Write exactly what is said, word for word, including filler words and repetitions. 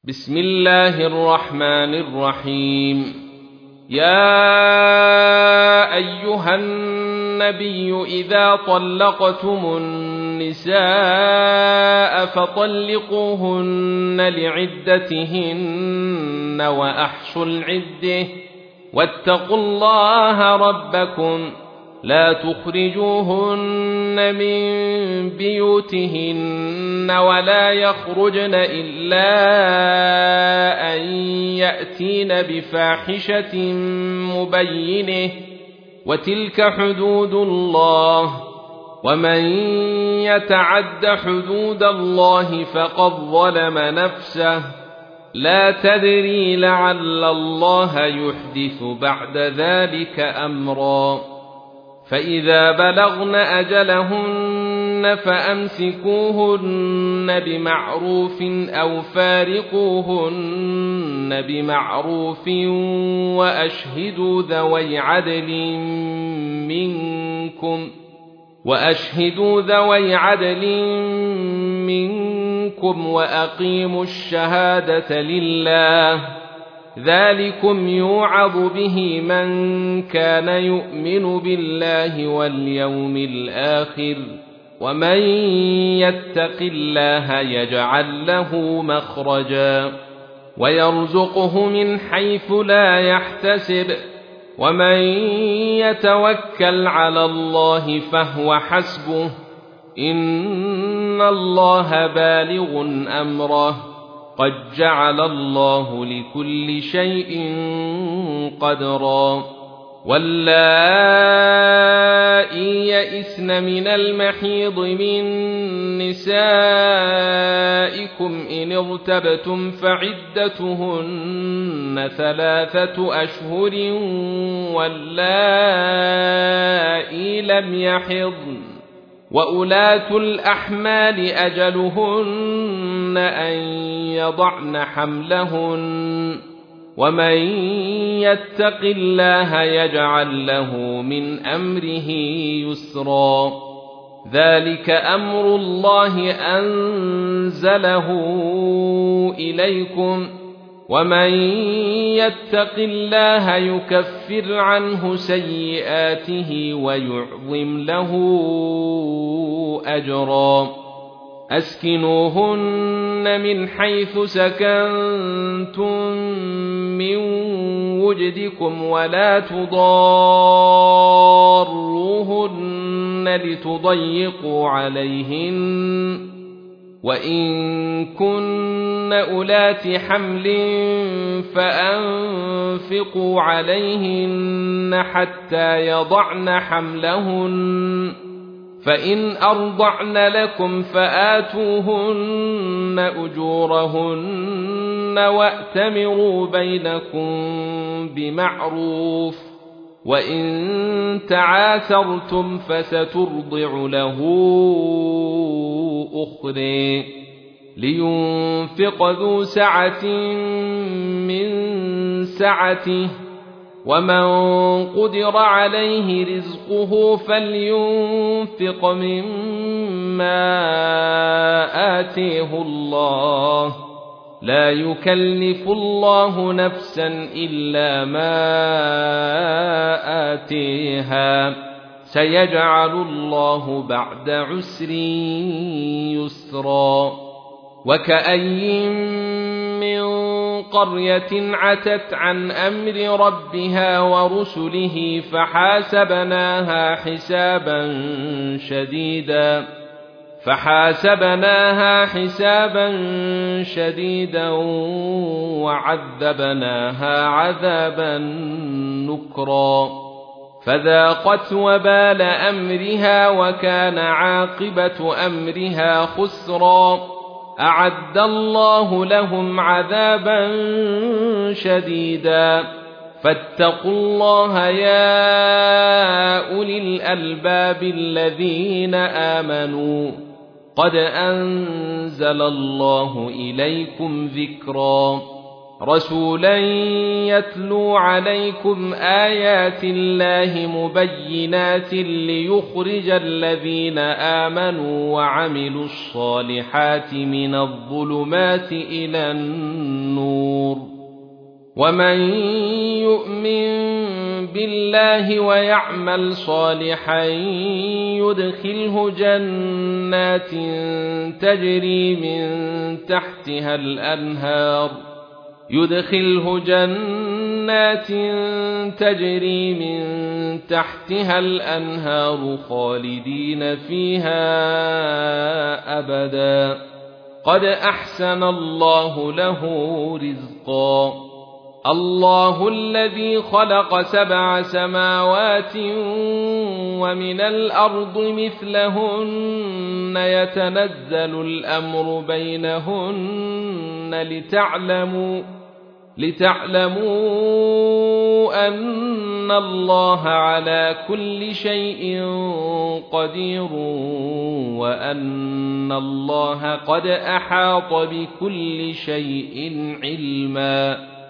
بسم الله الرحمن الرحيم. يا أيها النبي إذا طلقتم النساء فطلقوهن لعدتهن وأحصوا العدة واتقوا الله ربكم لا تخرجوهن من بيوتهن ولا يخرجن إلا أن يأتين بفاحشة مبينة وتلك حدود الله ومن يتعد حدود الله فقد ظلم نفسه لا تدري لعل الله يحدث بعد ذلك أمرا. فإذا بلغن أجلهن فأمسكوهن بمعروف أو فارقوهن بمعروف وأشهدوا ذوي عدل منكم وأشهدوا ذوي عدل منكم وأقيموا الشهادة لله ذلكم يوعظ به من كان يؤمن بالله واليوم الآخر ومن يتق الله يجعل له مخرجا ويرزقه من حيث لا يحتسب ومن يتوكل على الله فهو حسبه إن الله بالغ أمره قد جعل الله لكل شيء قدرا. واللائي يئسن من المحيض من نسائكم إن ارتبتم فعدتهن ثلاثة أشهر واللائي لم يحضن وأولاة الأحمال أجلهن أن يضعن حملهن ومن يتق الله يجعل له من أمره يسرا. ذلك أمر الله أنزله إليكم ومن يتق الله يكفر عنه سيئاته ويعظم له أجرا. أسكنوهن من حيث سكنتم من وجدكم ولا تضاروهن لتضيقوا عليهن وإن كن أولات حمل فأنفقوا عليهن حتى يضعن حملهن فإن أرضعن لكم فآتوهن أجورهن وأتمروا بينكم بمعروف وإن تعاثرتم فسترضع له أخرى لينفق ذو سعة من سعته ومن قدر عليه رزقه فلينفق مما آتيه الله لا يكلف الله نفسا إلا ما آتيها سيجعل الله بعد عسر يسرا. وكأي من قرية عتت عن أمر ربها ورسله فحاسبناها حسابا شديدا فحاسبناها حسابا شديدا وعذبناها عذابا نكرا فذاقت وبال أمرها وكان عاقبة أمرها خسرا. أعد الله لهم عذابا شديدا فاتقوا الله يا أولي الألباب الذين آمنوا قد أنزل الله إليكم ذكرا. رسولا يتلو عليكم آيات الله مبينات ليخرج الذين آمنوا وعملوا الصالحات من الظلمات إلى النور ومن يؤمن بالله ويعمل صالحا يدخله جنات تجري من تحتها الأنهار يدخله جنات تجري من تحتها الأنهار خالدين فيها أبدا قد أحسن الله له رزقا الله الذي خلق سبع سماوات ومن الأرض مثلهن يتنزل الأمر بينهن لتعلموا لتعلموا أن الله على كل شيء قدير وأن الله قد أحاط بكل شيء علما